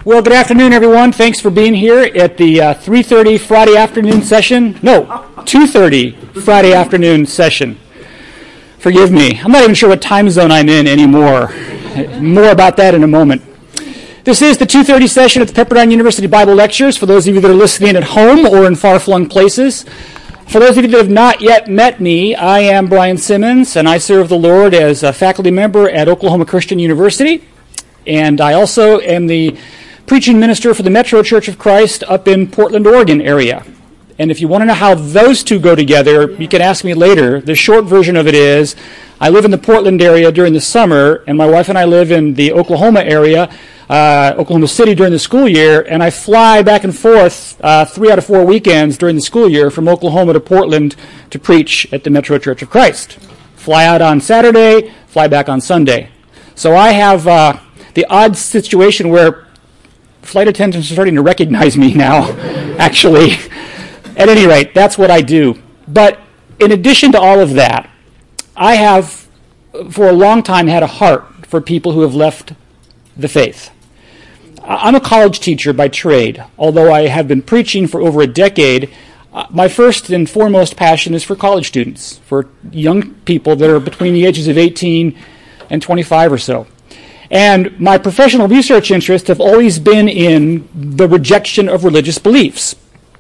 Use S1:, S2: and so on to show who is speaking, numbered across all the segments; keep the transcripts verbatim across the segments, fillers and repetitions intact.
S1: Well, good afternoon, everyone. Thanks for being here at the uh, three thirty Friday afternoon session. No, two thirty Friday afternoon session. Forgive me. I'm not even sure what time zone I'm in anymore. More about that in a moment. This is the two thirty session at the Pepperdine University Bible Lectures for those of you that are listening at home or in far-flung places. For those of you that have not yet met me, I am Brian Simmons, and I serve the Lord as a faculty member at Oklahoma Christian University. And I also am the preaching minister for the Metro Church of Christ up in Portland, Oregon area. And if you want to know how those two go together, you can ask me later. The short version of it is, I live in the Portland area during the summer, and my wife and I live in the Oklahoma area, uh, Oklahoma City during the school year, and I fly back and forth uh, three out of four weekends during the school year from Oklahoma to Portland to preach at the Metro Church of Christ. Fly out on Saturday, fly back on Sunday. So I have uh, the odd situation where flight attendants are starting to recognize me now, actually. At any rate, that's what I do. But in addition to all of that, I have, for a long time, had a heart for people who have left the faith. I'm a college teacher by trade. Although I have been preaching for over a decade, uh, my first and foremost passion is for college students, for young people that are between the ages of eighteen and twenty-five or so. And my professional research interests have always been in the rejection of religious beliefs.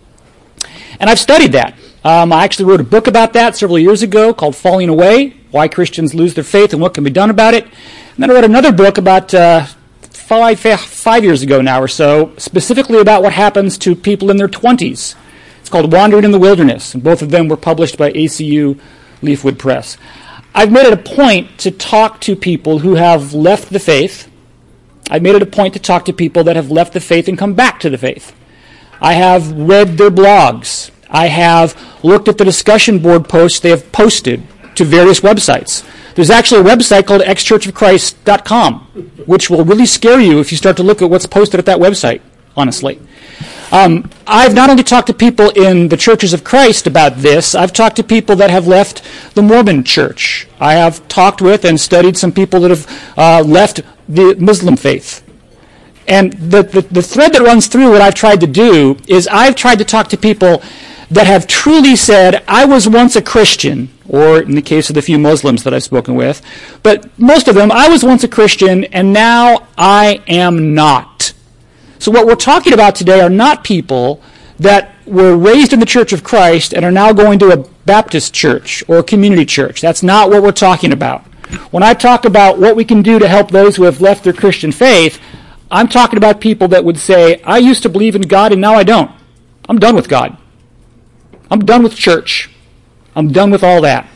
S1: And I've studied that. Um, I actually wrote a book about that several years ago called Falling Away, Why Christians Lose Their Faith and What Can Be Done About It. And then I wrote another book about uh, five, five years ago now or so, specifically about what happens to people in their twenties. It's called Wandering in the Wilderness, and both of them were published by A C U Leafwood Press. I've made it a point to talk to people who have left the faith. I've made it a point to talk to people that have left the faith and come back to the faith. I have read their blogs. I have looked at the discussion board posts they have posted to various websites. There's actually a website called x church of christ dot com, which will really scare you if you start to look at what's posted at that website, honestly. Um, I've not only talked to people in the Churches of Christ about this, I've talked to people that have left the Mormon Church. I have talked with and studied some people that have uh, left the Muslim faith. And the, the, the thread that runs through what I've tried to do is I've tried to talk to people that have truly said, I was once a Christian, or in the case of the few Muslims that I've spoken with, but most of them, I was once a Christian, and now I am not. So what we're talking about today are not people that were raised in the Church of Christ and are now going to a Baptist church or a community church. That's not what we're talking about. When I talk about what we can do to help those who have left their Christian faith, I'm talking about people that would say, I used to believe in God and now I don't. I'm done with God. I'm done with church. I'm done with all that.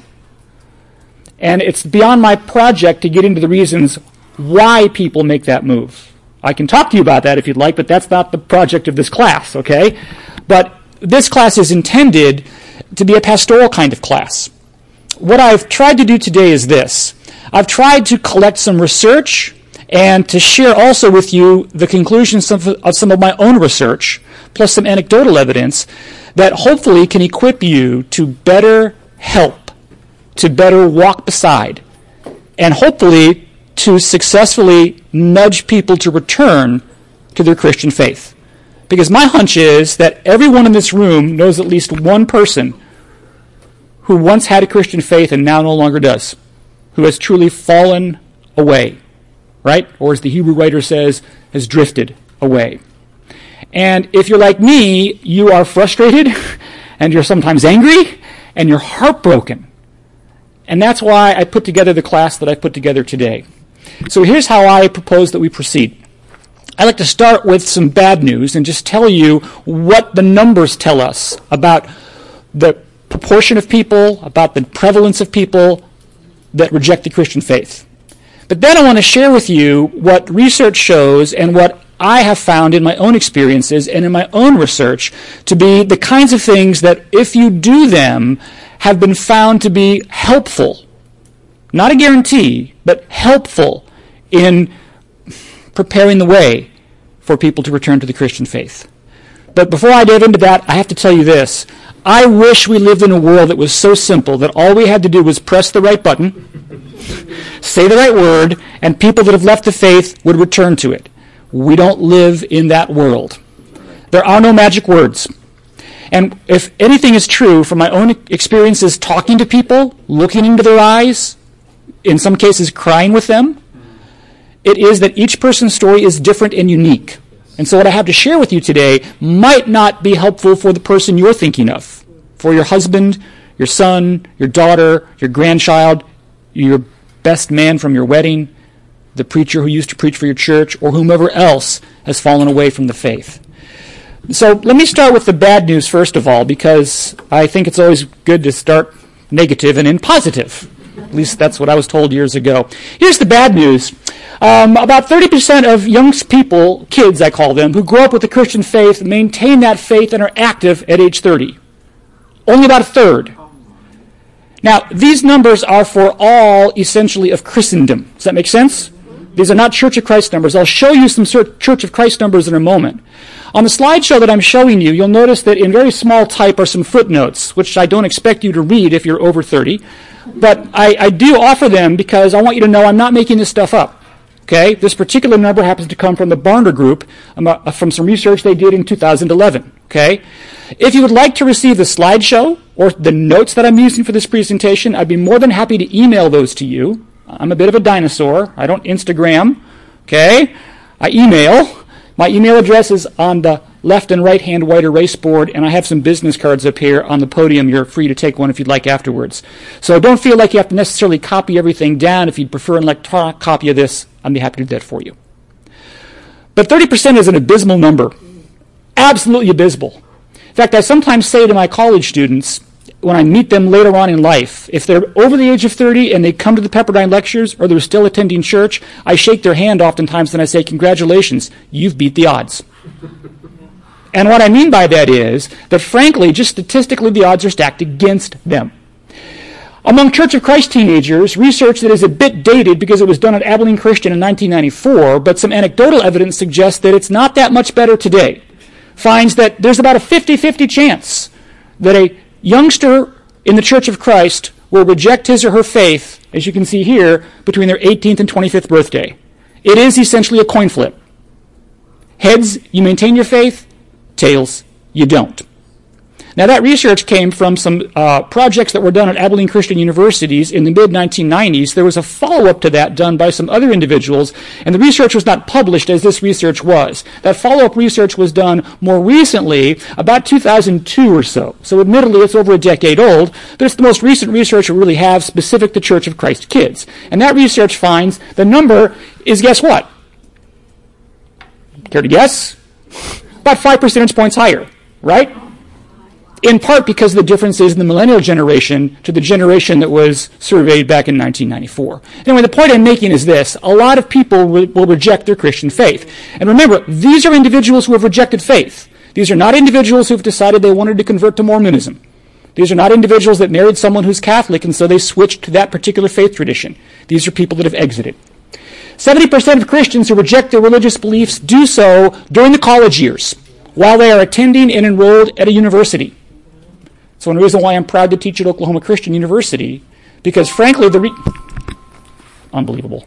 S1: And it's beyond my project to get into the reasons why people make that move. I can talk to you about that if you'd like, but that's not the project of this class, okay? But this class is intended to be a pastoral kind of class. What I've tried to do today is this. I've tried to collect some research and to share also with you the conclusions of, of some of my own research, plus some anecdotal evidence that hopefully can equip you to better help, to better walk beside, and hopefully to successfully nudge people to return to their Christian faith. Because my hunch is that everyone in this room knows at least one person who once had a Christian faith and now no longer does, who has truly fallen away, right? Or as the Hebrew writer says, has drifted away. And if you're like me, you are frustrated, and you're sometimes angry, and you're heartbroken. And that's why I put together the class that I put together today. So here's how I propose that we proceed. I'd like to start with some bad news and just tell you what the numbers tell us about the proportion of people, about the prevalence of people that reject the Christian faith. But then I want to share with you what research shows and what I have found in my own experiences and in my own research to be the kinds of things that, if you do them, have been found to be helpful. Not a guarantee, but helpful in preparing the way for people to return to the Christian faith. But before I dive into that, I have to tell you this. I wish we lived in a world that was so simple that all we had to do was press the right button, say the right word, and people that have left the faith would return to it. We don't live in that world. There are no magic words. And if anything is true from my own experiences talking to people, looking into their eyes, in some cases crying with them, it is that each person's story is different and unique. And so what I have to share with you today might not be helpful for the person you're thinking of, for your husband, your son, your daughter, your grandchild, your best man from your wedding, the preacher who used to preach for your church, or whomever else has fallen away from the faith. So let me start with the bad news first of all, because I think it's always good to start negative and end positive. At least that's what I was told years ago. Here's the bad news. Um, about thirty percent of young people, kids I call them, who grow up with the Christian faith, maintain that faith and are active at age thirty. Only about a third. Now, these numbers are for all, essentially, of Christendom. Does that make sense? These are not Church of Christ numbers. I'll show you some Church of Christ numbers in a moment. On the slideshow that I'm showing you, you'll notice that in very small type are some footnotes, which I don't expect you to read if you're over thirty. But I, I do offer them because I want you to know I'm not making this stuff up. Okay? This particular number happens to come from the Barna Group, um, uh, from some research they did in two thousand eleven. Okay? If you would like to receive the slideshow or the notes that I'm using for this presentation, I'd be more than happy to email those to you. I'm a bit of a dinosaur. I don't Instagram. Okay? I email. My email address is on the left and right-hand white erase board, and I have some business cards up here on the podium. You're free to take one if you'd like afterwards. So don't feel like you have to necessarily copy everything down. If you'd prefer an electronic copy of this, I'd be happy to do that for you. But thirty percent is an abysmal number. Absolutely abysmal. In fact, I sometimes say to my college students, when I meet them later on in life, if they're over the age of thirty and they come to the Pepperdine lectures or they're still attending church, I shake their hand oftentimes and I say, congratulations, you've beat the odds. And what I mean by that is that, frankly, just statistically, the odds are stacked against them. Among Church of Christ teenagers, research that is a bit dated because it was done at Abilene Christian in nineteen ninety-four, but some anecdotal evidence suggests that it's not that much better today, finds that there's about a fifty-fifty chance that a youngster in the Church of Christ will reject his or her faith, as you can see here, between their eighteenth and twenty-fifth birthday. It is essentially a coin flip. Heads, you maintain your faith. Tails, you don't. Now, that research came from some uh, projects that were done at Abilene Christian Universities in the mid nineteen nineties. There was a follow-up to that done by some other individuals, and the research was not published as this research was. That follow-up research was done more recently, about two thousand two or so. So admittedly, it's over a decade old, but it's the most recent research we really have specific to Church of Christ kids. And that research finds the number is, guess what? Care to guess? About five percentage points higher, right? In part because of the differences in the millennial generation to the generation that was surveyed back in nineteen ninety-four. Anyway, the point I'm making is this. A lot of people will, will reject their Christian faith. And remember, these are individuals who have rejected faith. These are not individuals who have decided they wanted to convert to Mormonism. These are not individuals that married someone who's Catholic and so they switched to that particular faith tradition. These are people that have exited. seventy percent of Christians who reject their religious beliefs do so during the college years, while they are attending and enrolled at a university. So one reason why I'm proud to teach at Oklahoma Christian University, because frankly, the re- unbelievable.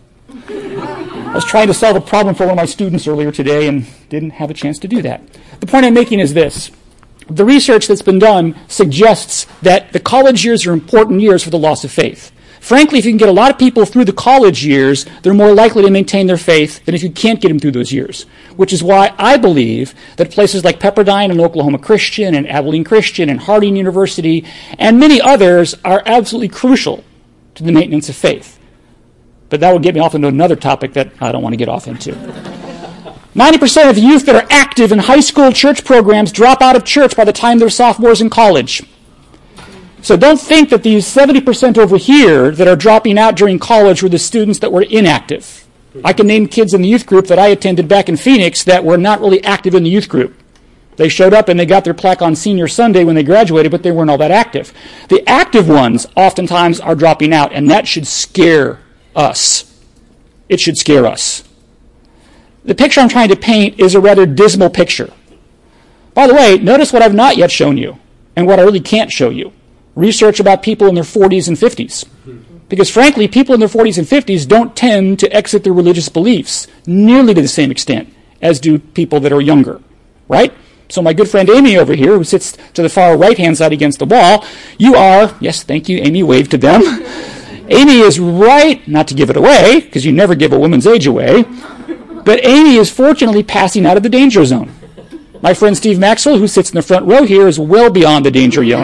S1: I was trying to solve a problem for one of my students earlier today and didn't have a chance to do that. The point I'm making is this. The research that's been done suggests that the college years are important years for the loss of faith. Frankly, if you can get a lot of people through the college years, they're more likely to maintain their faith than if you can't get them through those years. Which is why I believe that places like Pepperdine and Oklahoma Christian and Abilene Christian and Harding University and many others are absolutely crucial to the maintenance of faith. But that would get me off into another topic that I don't want to get off into. ninety percent of youth that are active in high school church programs drop out of church by the time they're sophomores in college. So don't think that these seventy percent over here that are dropping out during college were the students that were inactive. I can name kids in the youth group that I attended back in Phoenix that were not really active in the youth group. They showed up and they got their plaque on senior Sunday when they graduated, but they weren't all that active. The active ones oftentimes are dropping out, and that should scare us. It should scare us. The picture I'm trying to paint is a rather dismal picture. By the way, notice what I've not yet shown you, and what I really can't show you. Research about people in their forties and fifties. Because frankly, people in their forties and fifties don't tend to exit their religious beliefs nearly to the same extent as do people that are younger, right? So my good friend Amy over here, who sits to the far right-hand side against the wall, you are, yes, thank you, Amy, wave to them. Amy is right, not to give it away, because you never give a woman's age away, but Amy is fortunately passing out of the danger zone. My friend Steve Maxwell, who sits in the front row here, is well beyond the danger zone.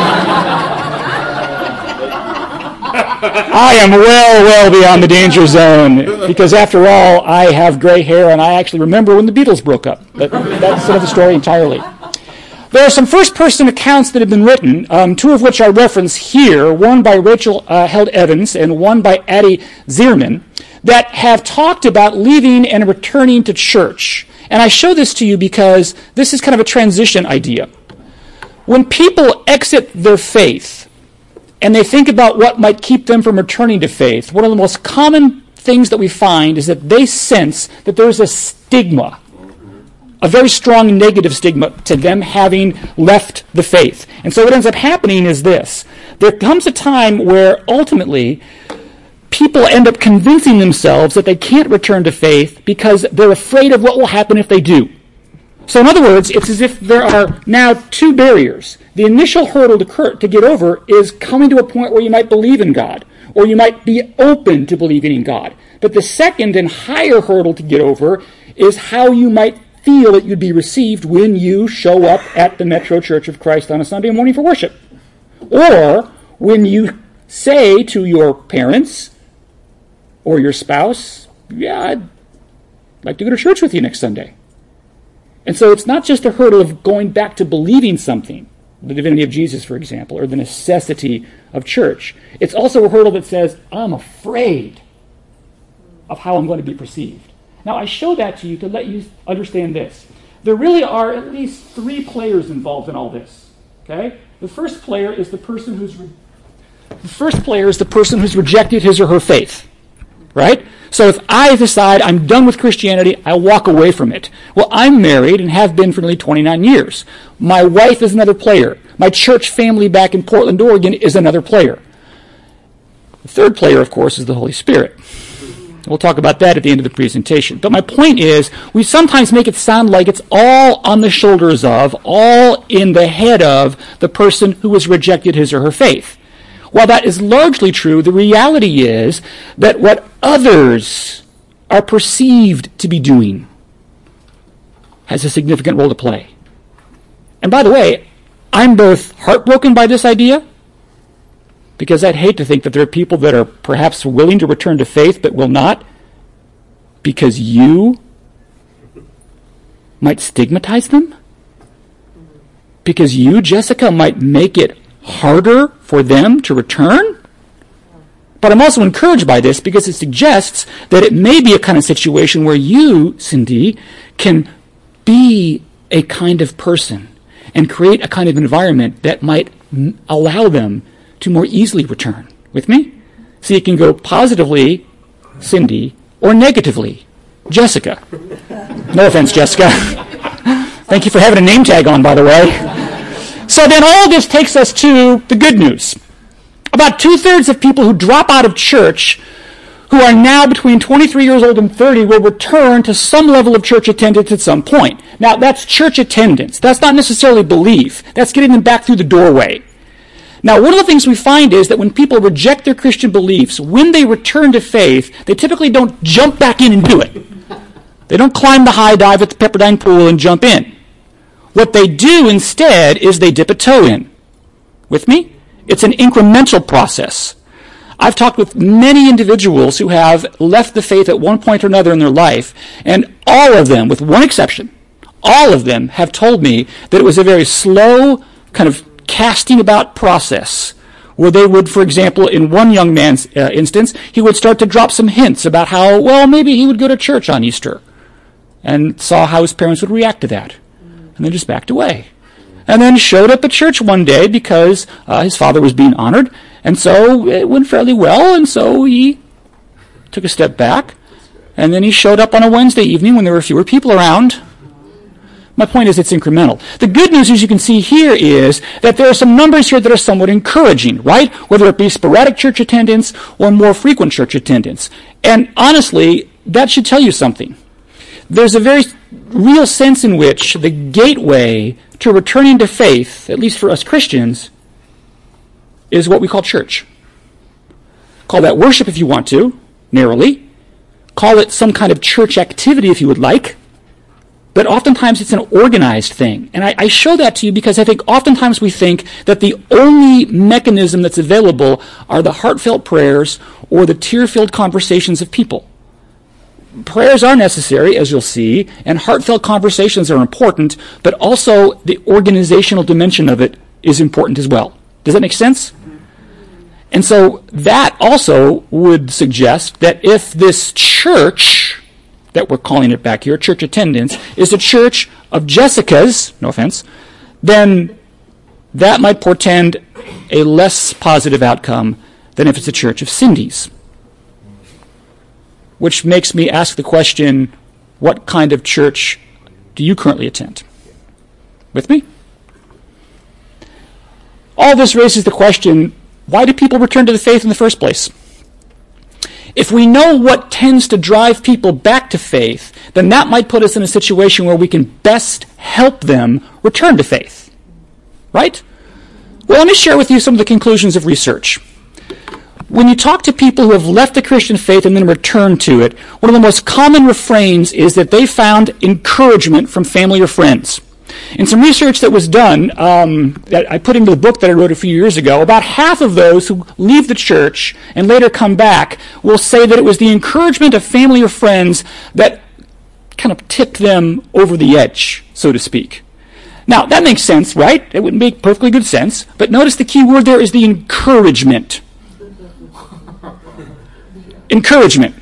S1: I am well, well beyond the danger zone, because after all, I have gray hair, and I actually remember when the Beatles broke up. But that's another story entirely. There are some first-person accounts that have been written, um, two of which I reference here, one by Rachel uh, Held Evans and one by Addie Zierman, that have talked about leaving and returning to church. And I show this to you because this is kind of a transition idea. When people exit their faith and they think about what might keep them from returning to faith, one of the most common things that we find is that they sense that there's a stigma, a very strong negative stigma to them having left the faith. And so what ends up happening is this. There comes a time where ultimately people end up convincing themselves that they can't return to faith because they're afraid of what will happen if they do. So in other words, it's as if there are now two barriers. The initial hurdle to, cur- to get over is coming to a point where you might believe in God, or you might be open to believing in God. But the second and higher hurdle to get over is how you might feel that you'd be received when you show up at the Metro Church of Christ on a Sunday morning for worship. Or when you say to your parents or your spouse, yeah, I'd like to go to church with you next Sunday. And so it's not just a hurdle of going back to believing something, the divinity of Jesus, for example, or the necessity of church. It's also a hurdle that says, I'm afraid of how I'm going to be perceived. Now, I show that to you to let you understand this. There really are at least three players involved in all this. Okay? The first player is the person who's re- the first player is the person who's rejected his or her faith. Right? So if I decide I'm done with Christianity, I walk away from it. Well, I'm married and have been for nearly twenty-nine years. My wife is another player. My church family back in Portland, Oregon is another player. The third player, of course, is the Holy Spirit. We'll talk about that at the end of the presentation. But my point is, we sometimes make it sound like it's all on the shoulders of, all in the head of the person who has rejected his or her faith. While that is largely true, the reality is that what others are perceived to be doing has a significant role to play. And by the way, I'm both heartbroken by this idea, because I'd hate to think that there are people that are perhaps willing to return to faith but will not, because you might stigmatize them, because you, Jessica, might make it harder for them to return. But I'm also encouraged by this because it suggests that it may be a kind of situation where you, Cindy, can be a kind of person and create a kind of environment that might m- allow them to more easily return. With me? See, it can go positively, Cindy, or negatively, Jessica. No offense, Jessica. Thank you for having a name tag on, by the way. So then all this takes us to the good news. About two-thirds of people who drop out of church who are now between twenty-three years old and thirty will return to some level of church attendance at some point. Now, that's church attendance. That's not necessarily belief. That's getting them back through the doorway. Now, one of the things we find is that when people reject their Christian beliefs, when they return to faith, they typically don't jump back in and do it. They don't climb the high dive at the Pepperdine pool and jump in. What they do instead is they dip a toe in. With me? It's an incremental process. I've talked with many individuals who have left the faith at one point or another in their life, and all of them, with one exception, all of them have told me that it was a very slow kind of casting about process, where they would, for example, in one young man's uh, instance, he would start to drop some hints about how, well, maybe he would go to church on Easter, and saw how his parents would react to that, and then just backed away. And then showed up at church one day because uh, his father was being honored, and so it went fairly well, and so he took a step back, and then he showed up on a Wednesday evening when there were fewer people around. My point is it's incremental. The good news, as you can see here, is that there are some numbers here that are somewhat encouraging, right? Whether it be sporadic church attendance or more frequent church attendance. And honestly, that should tell you something. there's a very real sense in which the gateway to returning to faith, at least for us Christians, is what we call church. Call that worship if you want to, narrowly. Call it some kind of church activity if you would like. But oftentimes it's an organized thing. And I, I show that to you because I think oftentimes we think that the only mechanism that's available are the heartfelt prayers or the tear-filled conversations of people. Prayers are necessary, as you'll see, and heartfelt conversations are important, but also the organizational dimension of it is important as well. Does that make sense? And so that also would suggest that if this church that we're calling it back here, church attendance, is a church of Jessicas, no offense, then that might portend a less positive outcome than if it's a church of Cindy's. Which makes me ask the question, what kind of church do you currently attend? With me? All this raises the question, why do people return to the faith in the first place? If we know what tends to drive people back to faith, then that might put us in a situation where we can best help them return to faith. Right? Well, let me share with you some of the conclusions of research. When you talk to people who have left the Christian faith and then returned to it, one of the most common refrains is that they found encouragement from family or friends. In some research that was done, um, that I put into the book that I wrote a few years ago, about half of those who leave the church and later come back will say that it was the encouragement of family or friends that kind of tipped them over the edge, so to speak. Now, that makes sense, right? It would make perfectly good sense. But notice the key word there is the encouragement. Encouragement.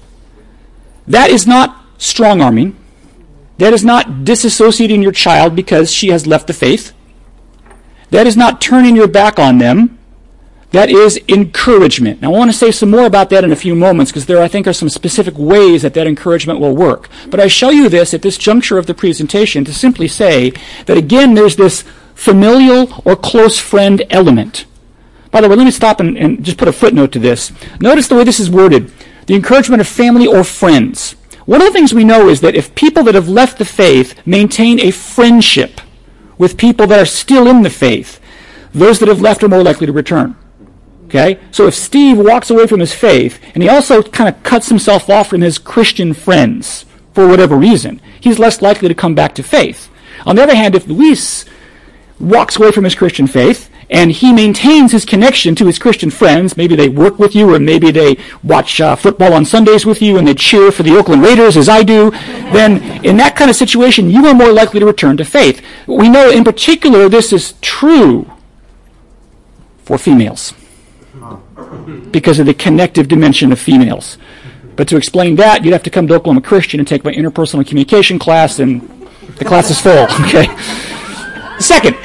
S1: That is not strong-arming. That is not disassociating your child because she has left the faith. That is not turning your back on them. That is encouragement. Now, I want to say some more about that in a few moments because there, I think, are some specific ways that that encouragement will work. But I show you this at this juncture of the presentation to simply say that, again, there's this familial or close friend element. By the way, let me stop and, and just put a footnote to this. Notice the way this is worded. The encouragement of family or friends. One of the things we know is that if people that have left the faith maintain a friendship with people that are still in the faith, those that have left are more likely to return. Okay? So if Steve walks away from his faith, and he also kind of cuts himself off from his Christian friends for whatever reason, he's less likely to come back to faith. On the other hand, if Luis walks away from his Christian faith, and he maintains his connection to his Christian friends, maybe they work with you, or maybe they watch uh, football on Sundays with you, and they cheer for the Oakland Raiders, as I do, then in that kind of situation, you are more likely to return to faith. We know in particular this is true for females, because of the connective dimension of females. But to explain that, you'd have to come to Oklahoma Christian and take my interpersonal communication class, and the class is full, okay? Second,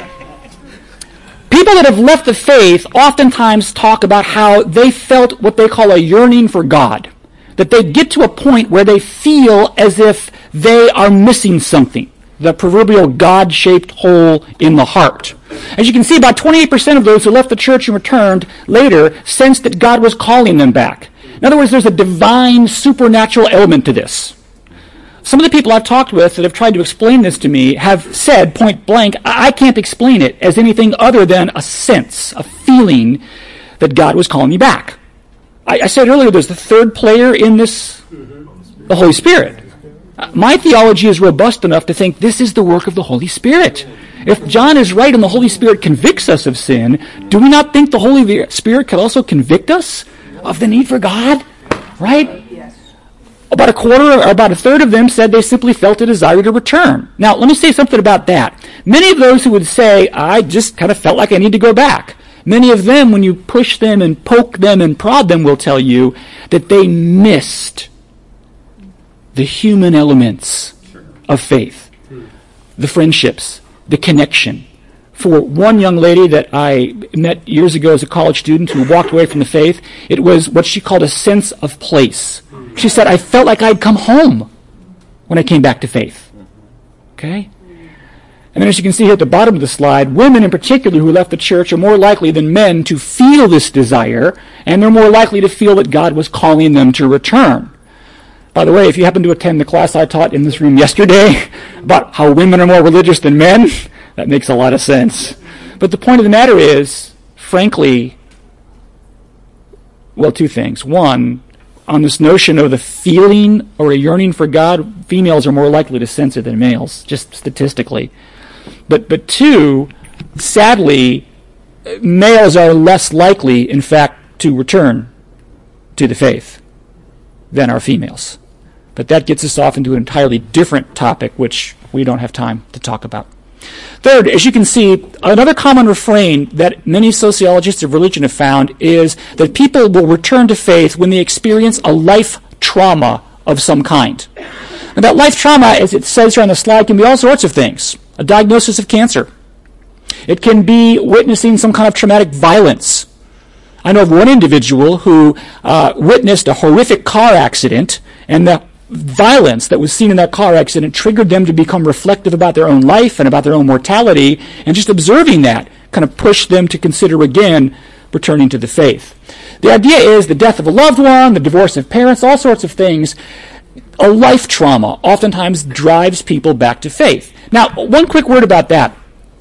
S1: people that have left the faith oftentimes talk about how they felt what they call a yearning for God. That they get to a point where they feel as if they are missing something. The proverbial God-shaped hole in the heart. As you can see, about twenty-eight percent of those who left the church and returned later sensed that God was calling them back. In other words, there's a divine, supernatural element to this. Some of the people I've talked with that have tried to explain this to me have said, point blank, I can't explain it as anything other than a sense, a feeling that God was calling me back. I, I said earlier there's the third player in this, the Holy Spirit. My theology is robust enough to think this is the work of the Holy Spirit. If John is right and the Holy Spirit convicts us of sin, do we not think the Holy Spirit could also convict us of the need for God? Right? About a quarter or about a third of them said they simply felt a desire to return. Now, let me say something about that. Many of those who would say, I just kind of felt like I need to go back. Many of them, when you push them and poke them and prod them, will tell you that they missed the human elements of faith, the friendships, the connection. For one young lady that I met years ago as a college student who walked away from the faith, it was what she called a sense of place. She said, I felt like I'd come home when I came back to faith. Okay? And then as you can see here at the bottom of the slide, women in particular who left the church are more likely than men to feel this desire, and they're more likely to feel that God was calling them to return. By the way, if you happen to attend the class I taught in this room yesterday about how women are more religious than men, that makes a lot of sense. But the point of the matter is, frankly, well, two things. One, on this notion of the feeling or a yearning for God, females are more likely to sense it than males, just statistically. But but two, sadly, males are less likely, in fact, to return to the faith than are females. But that gets us off into an entirely different topic, which we don't have time to talk about. Third, as you can see, another common refrain that many sociologists of religion have found is that people will return to faith when they experience a life trauma of some kind. And that life trauma, as it says here on the slide, can be all sorts of things. A diagnosis of cancer. It can be witnessing some kind of traumatic violence. I know of one individual who uh, witnessed a horrific car accident, and the violence that was seen in that car accident triggered them to become reflective about their own life and about their own mortality, and just observing that kind of pushed them to consider again returning to the faith. The idea is the death of a loved one, the divorce of parents, all sorts of things. A life trauma oftentimes drives people back to faith. Now, one quick word about that.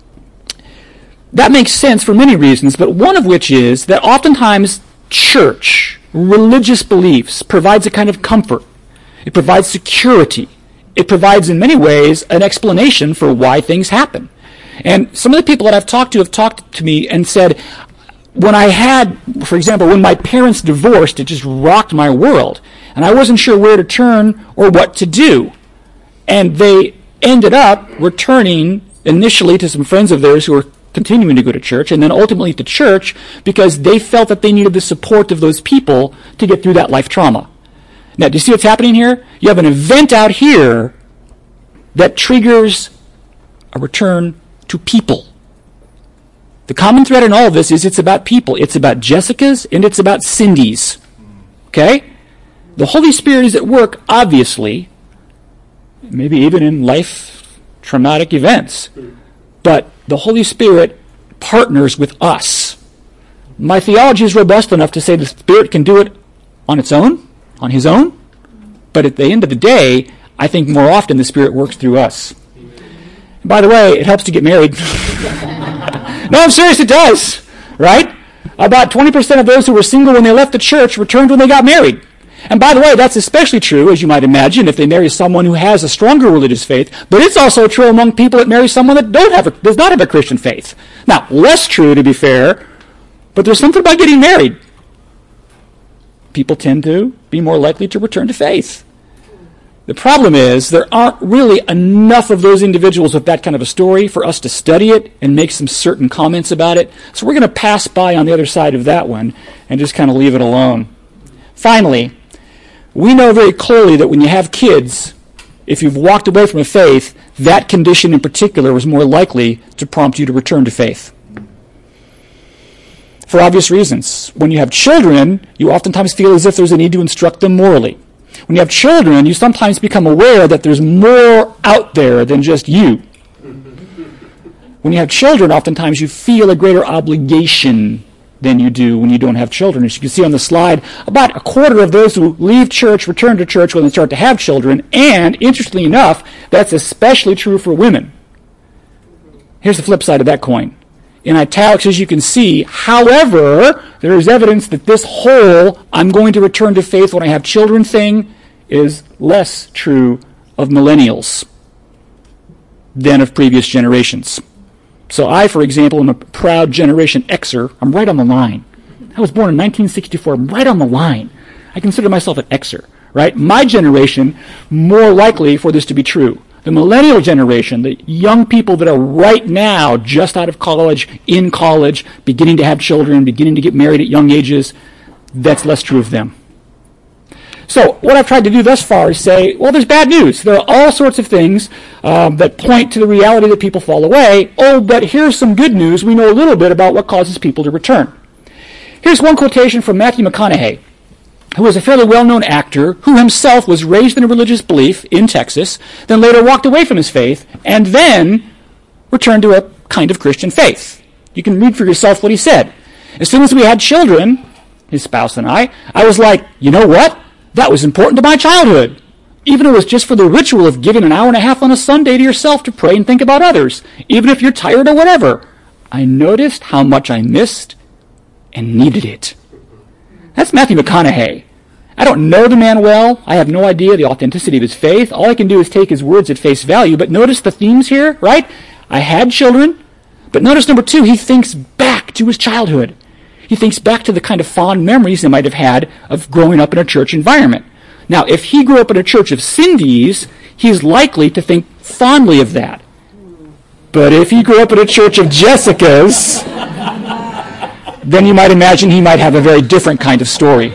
S1: That makes sense for many reasons, but one of which is that oftentimes church, religious beliefs, provides a kind of comfort. It provides security. It provides, in many ways, an explanation for why things happen. And some of the people that I've talked to have talked to me and said, when I had, for example, when my parents divorced, it just rocked my world. And I wasn't sure where to turn or what to do. And they ended up returning initially to some friends of theirs who were continuing to go to church, and then ultimately to church because they felt that they needed the support of those people to get through that life trauma. Now, do you see what's happening here? You have an event out here that triggers a return to people. The common thread in all of this is it's about people. It's about Jessica's and it's about Cindy's. Okay? The Holy Spirit is at work, obviously, maybe even in life traumatic events. But the Holy Spirit partners with us. My theology is robust enough to say the Spirit can do it on its own, on His own. But at the end of the day, I think more often the Spirit works through us. And by the way, it helps to get married. No, I'm serious, it does. Right? About twenty percent of those who were single when they left the church returned when they got married. And by the way, that's especially true, as you might imagine, if they marry someone who has a stronger religious faith. But it's also true among people that marry someone that don't have a, does not have a Christian faith. Now, less true, to be fair, but there's something about getting married. People tend to be more likely to return to faith. The problem is there aren't really enough of those individuals with that kind of a story for us to study it and make some certain comments about it. So we're going to pass by on the other side of that one and just kind of leave it alone. Finally, we know very clearly that when you have kids, if you've walked away from a faith, that condition in particular was more likely to prompt you to return to faith. For obvious reasons. When you have children, you oftentimes feel as if there's a need to instruct them morally. When you have children, you sometimes become aware that there's more out there than just you. When you have children, oftentimes you feel a greater obligation than you do when you don't have children. As you can see on the slide, about a quarter of those who leave church return to church when they start to have children, and interestingly enough, that's especially true for women. Here's the flip side of that coin. In italics, as you can see, however, there is evidence that this whole I'm going to return to faith when I have children thing is less true of millennials than of previous generations. So I, for example, am a proud Generation Xer. I'm right on the line. I was born in nineteen sixty-four. I'm right on the line. I consider myself an Xer, right? My generation, more likely for this to be true. The millennial generation, the young people that are right now just out of college, in college, beginning to have children, beginning to get married at young ages, that's less true of them. So what I've tried to do thus far is say, well, there's bad news. There are all sorts of things um, that point to the reality that people fall away. Oh, but here's some good news. We know a little bit about what causes people to return. Here's one quotation from Matthew McConaughey, who was a fairly well-known actor who himself was raised in a religious belief in Texas, then later walked away from his faith, and then returned to a kind of Christian faith. You can read for yourself what he said. As soon as we had children, his spouse and I, I was like, you know what? That was important to my childhood. even if it was just for the ritual of giving an hour and a half on a Sunday to yourself to pray and think about others, even if you're tired or whatever. I noticed how much I missed and needed it. That's Matthew McConaughey. I don't know the man well. I have no idea the authenticity of his faith. All I can do is take his words at face value. But notice the themes here, right? I had children. But notice number two, he thinks back to his childhood. He thinks back to the kind of fond memories he might have had of growing up in a church environment. Now, if he grew up in a church of Cindy's, he's likely to think fondly of that. But if he grew up in a church of Jessica's, then you might imagine he might have a very different kind of story.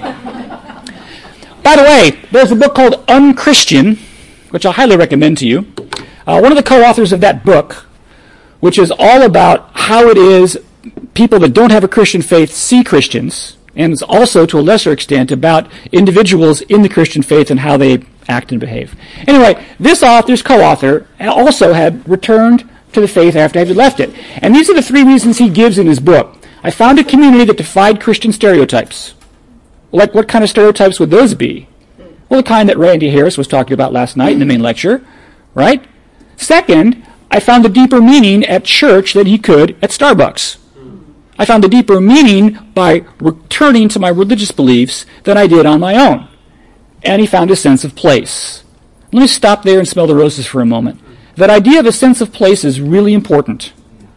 S1: By the way, there's a book called Unchristian, which I highly recommend to you. Uh, one of the co-authors of that book, which is all about how it is people that don't have a Christian faith see Christians, and it's also, to a lesser extent, about individuals in the Christian faith and how they act and behave. Anyway, this author's co-author also had returned to the faith after having left it. And these are the three reasons he gives in his book. I found a community that defied Christian stereotypes. Like, what kind of stereotypes would those be? Well, the kind that Randy Harris was talking about last night in the main lecture, right? Second, I found a deeper meaning at church than he could at Starbucks. I found a deeper meaning by returning to my religious beliefs than I did on my own. And he found a sense of place. Let me stop there and smell the roses for a moment. That idea of a sense of place is really important.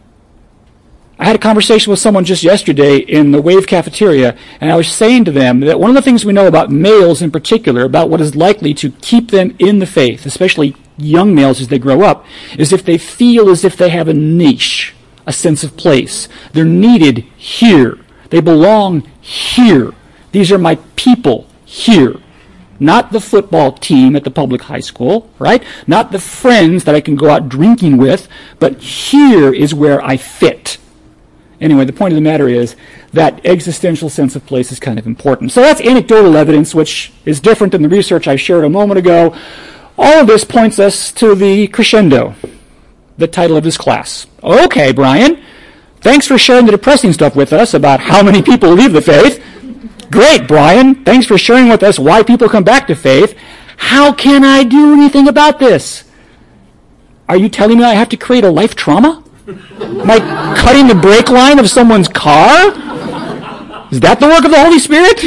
S1: I had a conversation with someone just yesterday in the Wave cafeteria, and I was saying to them that one of the things we know about males in particular, about what is likely to keep them in the faith, especially young males as they grow up, is if they feel as if they have a niche, a sense of place. They're needed here. They belong here. These are my people here. Not the football team at the public high school, right? Not the friends that I can go out drinking with, but here is where I fit. Anyway, the point of the matter is that existential sense of place is kind of important. So that's anecdotal evidence, which is different than the research I shared a moment ago. All of this points us to the crescendo, the title of this class. Okay, Brian, thanks for sharing the depressing stuff with us about how many people leave the faith. Great, Brian. Thanks for sharing with us why people come back to faith. How can I do anything about this? Are you telling me I have to create a life trauma? Am I cutting the brake line of someone's car? Is that the work of the Holy Spirit?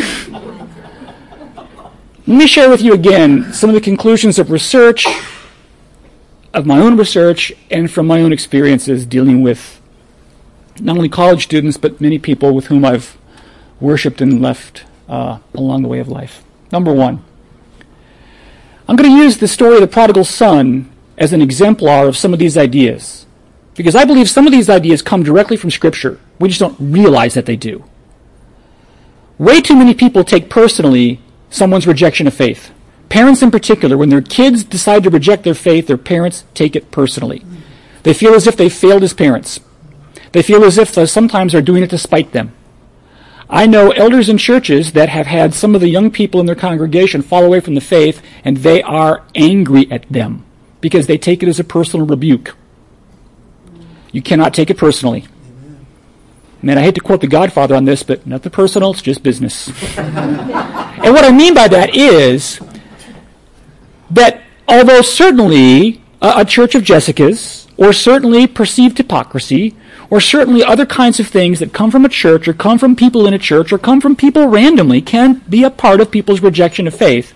S1: Let me share with you again some of the conclusions of research, of my own research, and from my own experiences dealing with not only college students, but many people with whom I've worshipped and left uh, along the way of life. Number one, I'm going to use the story of the prodigal son as an exemplar of some of these ideas, because I believe some of these ideas come directly from Scripture. We just don't realize that they do. Way too many people take personally someone's rejection of faith. Parents in particular, when their kids decide to reject their faith, their parents take it personally. They feel as if they failed as parents. They feel as if they sometimes are doing it to spite them. I know elders in churches that have had some of the young people in their congregation fall away from the faith, and they are angry at them because they take it as a personal rebuke. You cannot take it personally. Man, I hate to quote The Godfather on this, but nothing personal, it's just business. And what I mean by that is that although certainly a, a church of Jessica's, or certainly perceived hypocrisy, or certainly other kinds of things that come from a church, or come from people in a church, or come from people randomly, can be a part of people's rejection of faith,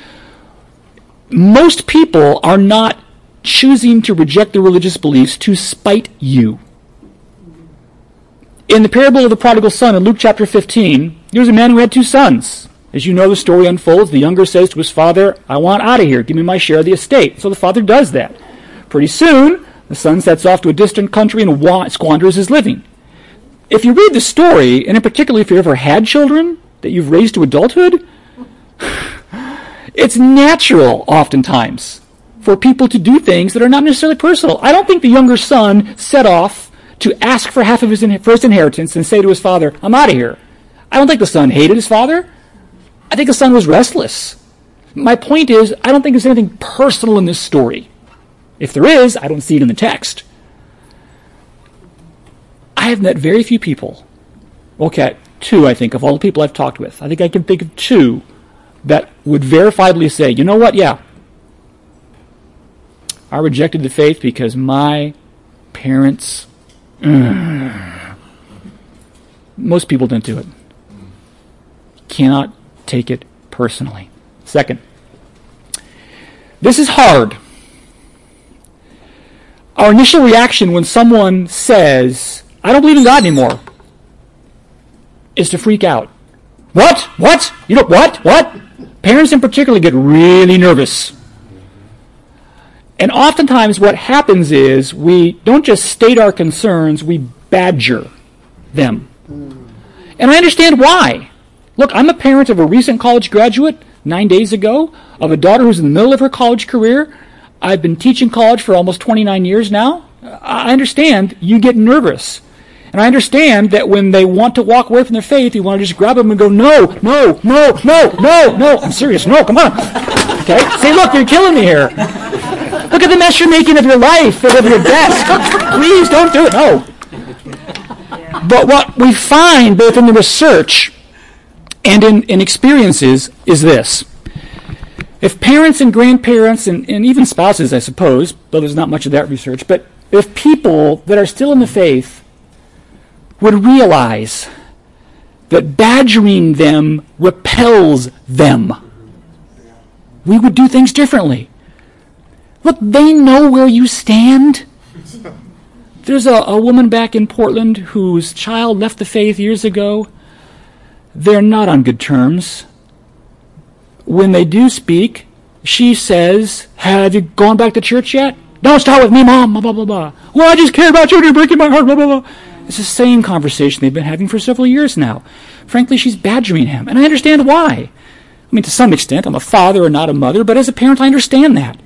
S1: most people are not choosing to reject their religious beliefs to spite you. In the parable of the prodigal son in Luke chapter fifteen, there was a man who had two sons. As you know, the story unfolds. The younger says to his father, I want out of here. Give me my share of the estate. So the father does that. Pretty soon, the son sets off to a distant country and wa- squanders his living. If you read the story, and in particular if you ever had children that you've raised to adulthood, it's natural oftentimes for people to do things that are not necessarily personal. I don't think the younger son set off to ask for half of his in- first inheritance and say to his father, I'm out of here. I don't think the son hated his father. I think the son was restless. My point is, I don't think there's anything personal in this story. If there is, I don't see it in the text. I have met very few people, okay, two I think, of all the people I've talked with. I think I can think of two that would verifiably say, you know what, yeah, I rejected the faith because my parents... Mm, most people don't do it. Cannot take it personally. Second, this is hard. Our initial reaction when someone says, I don't believe in God anymore, is to freak out. What? What? You know, what? What? Parents in particular get really nervous. And oftentimes what happens is we don't just state our concerns, we badger them. And I understand why. Look, I'm a parent of a recent college graduate, nine days ago, of a daughter who's in the middle of her college career. I've been teaching college for almost twenty-nine years now. I understand you get nervous. And I understand that when they want to walk away from their faith, you want to just grab them and go, no, no, no, no, no, no. I'm serious. No, come on. Okay? Say, look, you're killing me here. Look at the mess you're making of your life and of your desk. Please don't do it. No. But what we find, both in the research and in, in experiences, is this. If parents and grandparents and, and even spouses, I suppose, though there's not much of that research, but if people that are still in the faith would realize that badgering them repels them, we would do things differently. Look, they know where you stand. There's a, a woman back in Portland whose child left the faith years ago. They're not on good terms. When they do speak, she says, have you gone back to church yet? Don't start with me, Mom, blah, blah, blah, blah. Well, I just care about you, you're breaking my heart, blah, blah, blah. It's the same conversation they've been having for several years now. Frankly, she's badgering him, and I understand why. I mean, to some extent, I'm a father and not a mother, but as a parent, I understand that.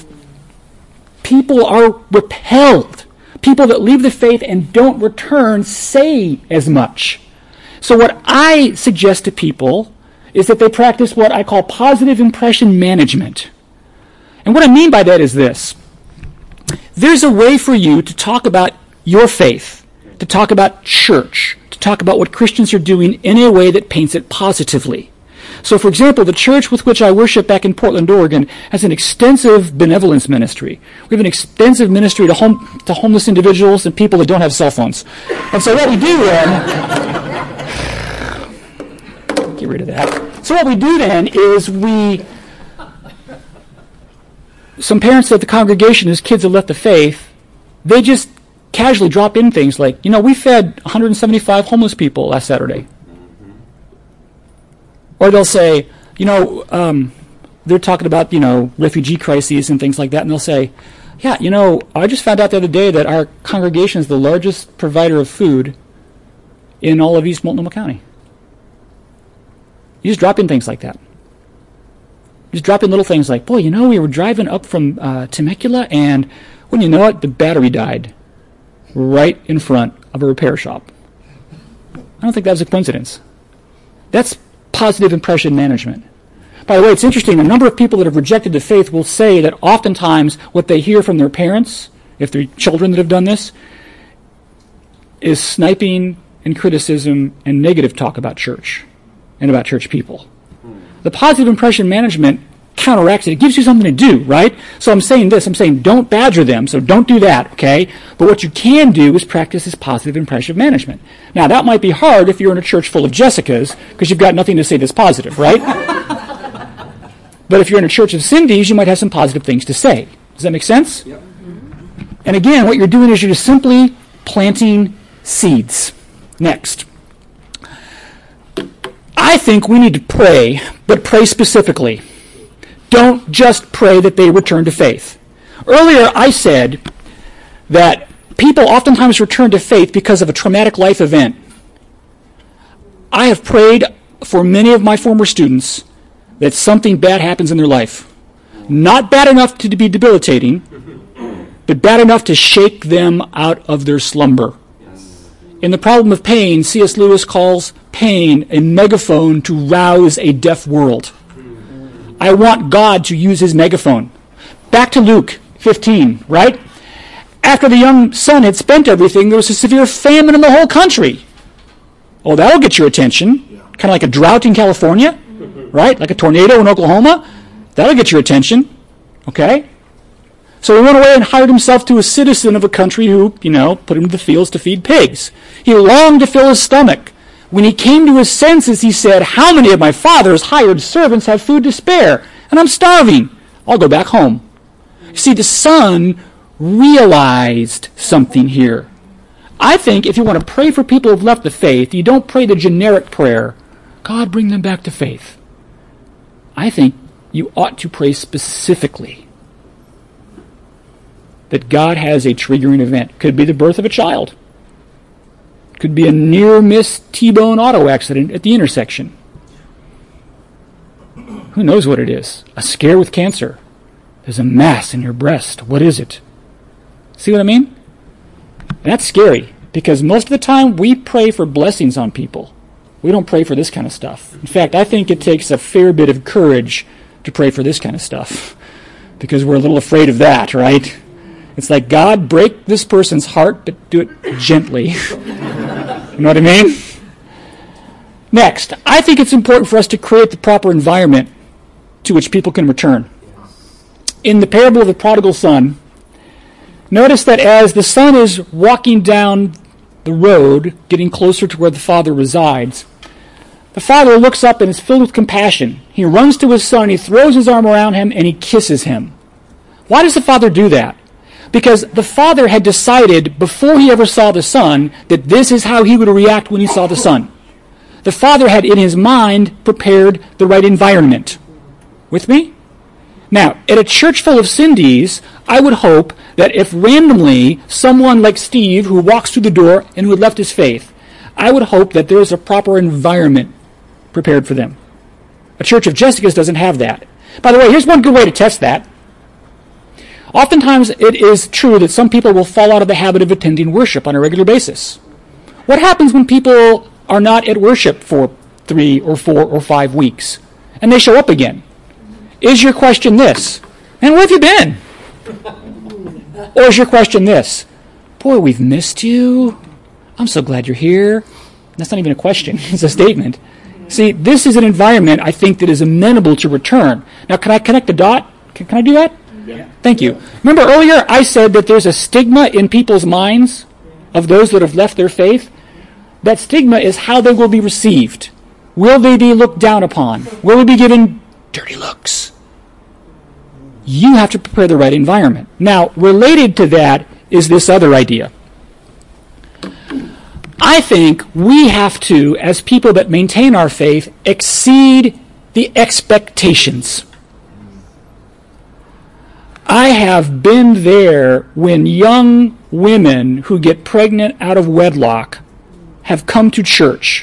S1: People are repelled. People that leave the faith and don't return say as much. So what I suggest to people is that they practice what I call positive impression management. And what I mean by that is this. There's a way for you to talk about your faith, to talk about church, to talk about what Christians are doing in a way that paints it positively. So, for example, the church with which I worship back in Portland, Oregon, has an extensive benevolence ministry. We have an extensive ministry to home to homeless individuals and people that don't have cell phones. And so what we do then... get rid of that. So what we do then is we... Some parents at the congregation whose kids have left the faith, they just casually drop in things like, you know, we fed one hundred seventy-five homeless people last Saturday. Or they'll say, you know, um, they're talking about, you know, refugee crises and things like that, and they'll say, yeah, you know, I just found out the other day that our congregation is the largest provider of food in all of East Multnomah County. You just drop in things like that. You just drop in little things like, boy, you know, we were driving up from uh, Temecula, and when you know it, the battery died right in front of a repair shop. I don't think that was a coincidence. That's positive impression management. By the way, it's interesting, a number of people that have rejected the faith will say that oftentimes what they hear from their parents, if they're children that have done this, is sniping and criticism and negative talk about church and about church people. The positive impression management counteracts it. It gives you something to do, right? So I'm saying this, I'm saying don't badger them, so don't do that, okay? But what you can do is practice this positive impression management. Now, that might be hard if you're in a church full of Jessicas, because you've got nothing to say that's positive, right? But if you're in a church of Cindy's, you might have some positive things to say. Does that make sense? Yep. And again, what you're doing is you're just simply planting seeds. Next. I think we need to pray, but pray specifically. Don't just pray that they return to faith. Earlier, I said that people oftentimes return to faith because of a traumatic life event. I have prayed for many of my former students that something bad happens in their life. Not bad enough to be debilitating, but bad enough to shake them out of their slumber. In The Problem of Pain, C S Lewis calls pain a megaphone to rouse a deaf world. I want God to use his megaphone. Back to Luke fifteen, right? After the young son had spent everything, there was a severe famine in the whole country. Oh, that'll get your attention. Kind of like a drought in California, right? Like a tornado in Oklahoma. That'll get your attention, okay? So he went away and hired himself to a citizen of a country who, you know, put him to the fields to feed pigs. He longed to fill his stomach. When he came to his senses, he said, how many of my father's hired servants have food to spare? And I'm starving. I'll go back home. You see, the son realized something here. I think if you want to pray for people who've left the faith, you don't pray the generic prayer, God, bring them back to faith. I think you ought to pray specifically that God has a triggering event. Could be the birth of a child. Could be a near-miss T-bone auto accident at the intersection. Who knows what it is? A scare with cancer. There's a mass in your breast. What is it? See what I mean? That's scary, because most of the time we pray for blessings on people. We don't pray for this kind of stuff. In fact, I think it takes a fair bit of courage to pray for this kind of stuff, because we're a little afraid of that, right? It's like, God, break this person's heart, but do it gently. You know what I mean? Next, I think it's important for us to create the proper environment to which people can return. In the parable of the prodigal son, notice that as the son is walking down the road, getting closer to where the father resides, the father looks up and is filled with compassion. He runs to his son, he throws his arm around him, and he kisses him. Why does the father do that? Because the father had decided before he ever saw the son that this is how he would react when he saw the son. The father had in his mind prepared the right environment. With me? Now, at a church full of Cindy's, I would hope that if randomly someone like Steve, who walks through the door and who had left his faith, I would hope that there is a proper environment prepared for them. A church of Jessica's doesn't have that. By the way, here's one good way to test that. Oftentimes it is true that some people will fall out of the habit of attending worship on a regular basis. What happens when people are not at worship for three or four or five weeks and they show up again? Is your question this? Man, where have you been? Or is your question this? Boy, we've missed you. I'm so glad you're here. That's not even a question. It's a statement. See, this is an environment, I think, that is amenable to return. Now, can I connect the dot? Can, can I do that? Yeah. Thank you. Remember earlier I said that there's a stigma in people's minds of those that have left their faith? That stigma is how they will be received. Will they be looked down upon? Will they be given dirty looks? You have to prepare the right environment. Now, related to that is this other idea. I think we have to, as people that maintain our faith, exceed the expectations. I have been there when young women who get pregnant out of wedlock have come to church.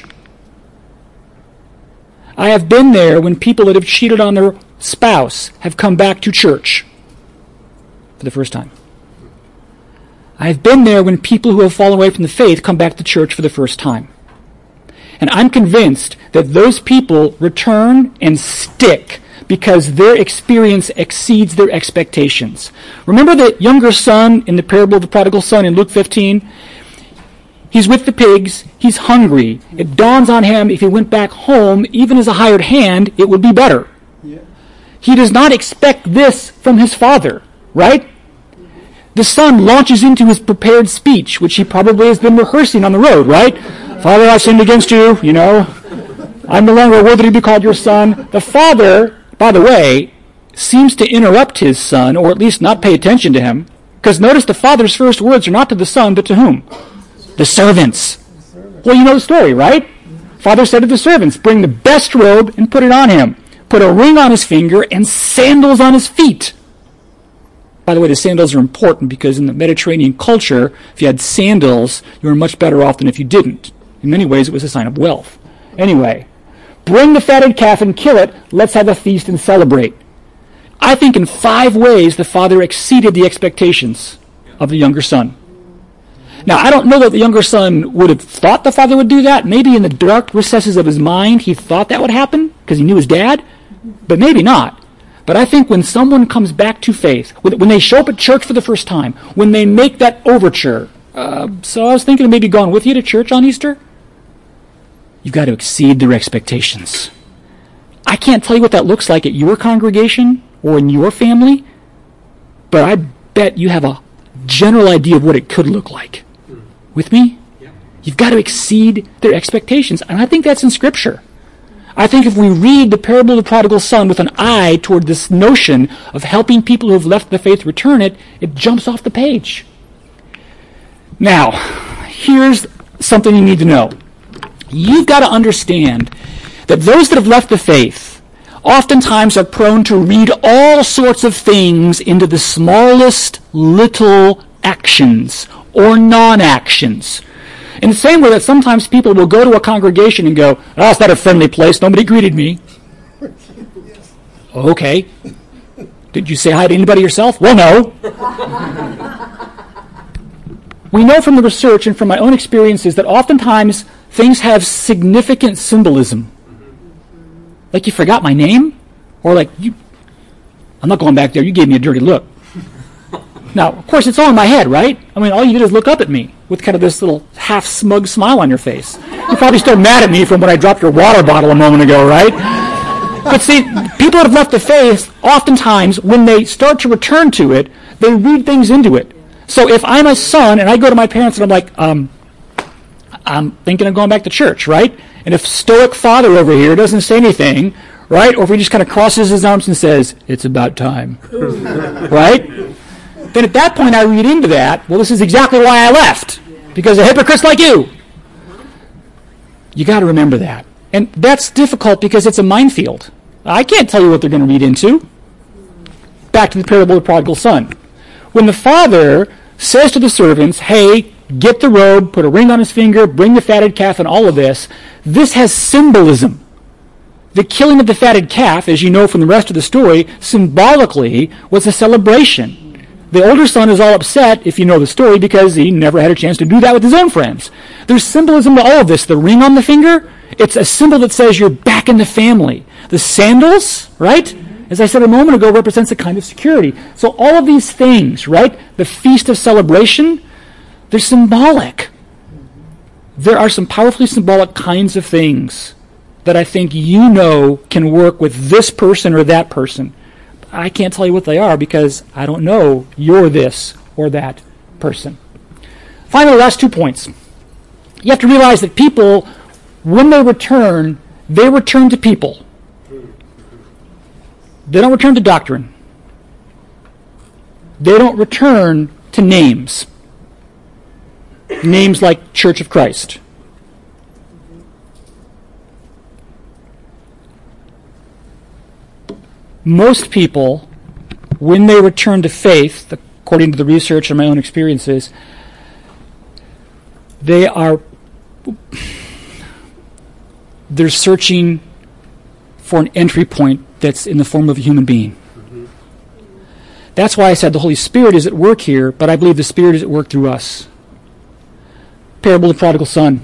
S1: I have been there when people that have cheated on their spouse have come back to church for the first time. I have been there when people who have fallen away from the faith come back to church for the first time. And I'm convinced that those people return and stick because their experience exceeds their expectations. Remember the younger son in the parable of the prodigal son in Luke fifteen? He's with the pigs. He's hungry. It dawns on him if he went back home, even as a hired hand, it would be better. Yeah. He does not expect this from his father, right? The son launches into his prepared speech, which he probably has been rehearsing on the road, right? Father, I sinned against you, you know. I'm no longer worthy to be called your son. The father, by the way, seems to interrupt his son, or at least not pay attention to him, because notice the father's first words are not to the son, but to whom? The servants. Well, you know the story, right? Father said to the servants, bring the best robe and put it on him. Put a ring on his finger and sandals on his feet. By the way, the sandals are important because in the Mediterranean culture, if you had sandals, you were much better off than if you didn't. In many ways, it was a sign of wealth. Anyway, bring the fatted calf and kill it. Let's have a feast and celebrate. I think in five ways the father exceeded the expectations of the younger son. Now, I don't know that the younger son would have thought the father would do that. Maybe in the dark recesses of his mind, he thought that would happen because he knew his dad, but maybe not. But I think when someone comes back to faith, when they show up at church for the first time, when they make that overture, uh, so I was thinking of maybe going with you to church on Easter. You've got to exceed their expectations. I can't tell you what that looks like at your congregation or in your family, but I bet you have a general idea of what it could look like. With me? You've got to exceed their expectations. And I think that's in Scripture. I think if we read the parable of the prodigal son with an eye toward this notion of helping people who have left the faith return it, it jumps off the page. Now, here's something you need to know. You've got to understand that those that have left the faith oftentimes are prone to read all sorts of things into the smallest little actions or non-actions. In the same way that sometimes people will go to a congregation and go, oh, it's not a friendly place, nobody greeted me. Okay. Did you say hi to anybody yourself? Well, no. We know from the research and from my own experiences that oftentimes things have significant symbolism. Like you forgot my name? Or like, you, I'm not going back there, you gave me a dirty look. Now, of course, it's all in my head, right? I mean, all you did is look up at me with kind of this little half-smug smile on your face. You're probably still mad at me from when I dropped your water bottle a moment ago, right? But see, people that have left the faith, oftentimes, when they start to return to it, they read things into it. So if I'm a son and I go to my parents and I'm like, um, I'm thinking of going back to church, right? And if stoic father over here doesn't say anything, right? Or if he just kind of crosses his arms and says, it's about time, right? Then at that point I read into that, well, this is exactly why I left. Because of hypocrites like you. You got to remember that. And that's difficult because it's a minefield. I can't tell you what they're going to read into. Back to the parable of the prodigal son. When the father says to the servants, hey, get the robe, put a ring on his finger, bring the fatted calf, and all of this, this has symbolism. The killing of the fatted calf, as you know from the rest of the story, symbolically was a celebration. The older son is all upset, if you know the story, because he never had a chance to do that with his own friends. There's symbolism to all of this. The ring on the finger, it's a symbol that says you're back in the family. The sandals, right, as I said a moment ago, represents a kind of security. So all of these things, right, the feast of celebration, they're symbolic. There are some powerfully symbolic kinds of things that I think you know can work with this person or that person. I can't tell you what they are because I don't know you're this or that person. Finally, last two points. You have to realize that people, when they return, they return to people. They don't return to doctrine. They don't return to names. Names like Church of Christ. Most people, when they return to faith, according to the research and my own experiences, they are they're searching for an entry point that's in the form of a human being. Mm-hmm. That's why I said the Holy Spirit is at work here, but I believe the Spirit is at work through us. Parable of the prodigal son.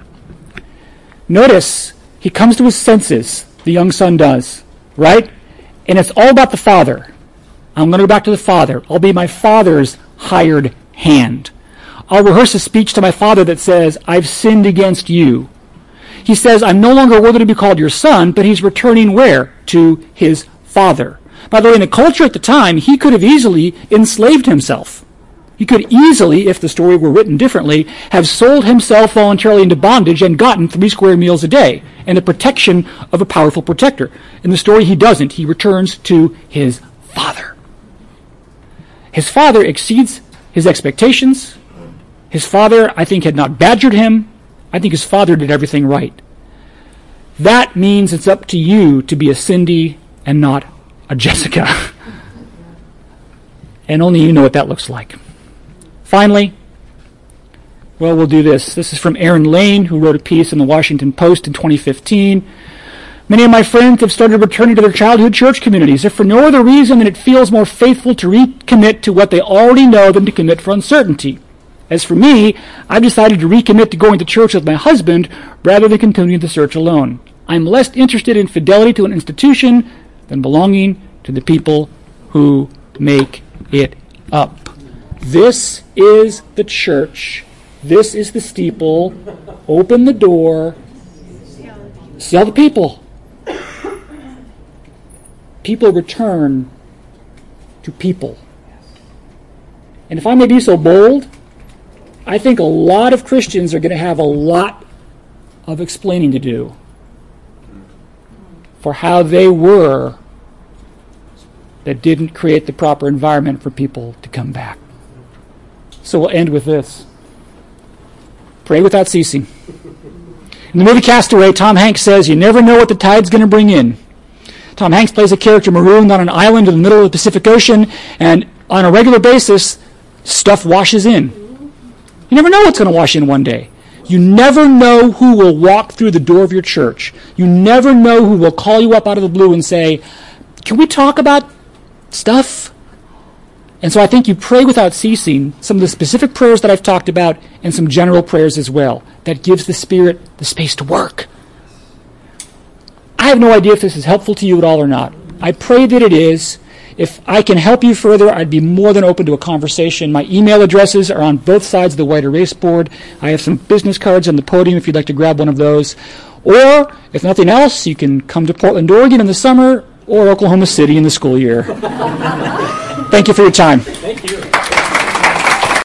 S1: Notice, he comes to his senses, the young son does, right? And it's all about the father. I'm going to go back to the father. I'll be my father's hired hand. I'll rehearse a speech to my father that says, I've sinned against you. He says, I'm no longer worthy to be called your son, but he's returning where? To his father. By the way, in the culture at the time, he could have easily enslaved himself. He could easily, if the story were written differently, have sold himself voluntarily into bondage and gotten three square meals a day and the protection of a powerful protector. In the story, he doesn't. He returns to his father. His father exceeds his expectations. His father, I think, had not badgered him. I think his father did everything right. That means it's up to you to be a Cindy and not a Jessica. And only you know what that looks like. Finally, well, we'll do this. This is from Aaron Lane, who wrote a piece in the Washington Post in twenty fifteen. Many of my friends have started returning to their childhood church communities, if for no other reason than it feels more faithful to recommit to what they already know than to commit for uncertainty. As for me, I've decided to recommit to going to church with my husband rather than continuing the search alone. I'm less interested in fidelity to an institution than belonging to the people who make it up. This is the church. This is the steeple. Open the door. See all the people. People return to people. And if I may be so bold, I think a lot of Christians are going to have a lot of explaining to do for how they were that didn't create the proper environment for people to come back. So we'll end with this. Pray without ceasing. In the movie Castaway, Tom Hanks says, you never know what the tide's going to bring in. Tom Hanks plays a character marooned on an island in the middle of the Pacific Ocean, and on a regular basis, stuff washes in. You never know what's going to wash in one day. You never know who will walk through the door of your church. You never know who will call you up out of the blue and say, can we talk about stuff? And so I think you pray without ceasing, some of the specific prayers that I've talked about, and some general prayers as well. That gives the Spirit the space to work. I have no idea if this is helpful to you at all or not. I pray that it is. If I can help you further, I'd be more than open to a conversation. My email addresses are on both sides of the white erase board. I have some business cards on the podium if you'd like to grab one of those. Or, if nothing else, you can come to Portland, Oregon in the summer, or Oklahoma City in the school year. Thank you for your time.
S2: Thank you.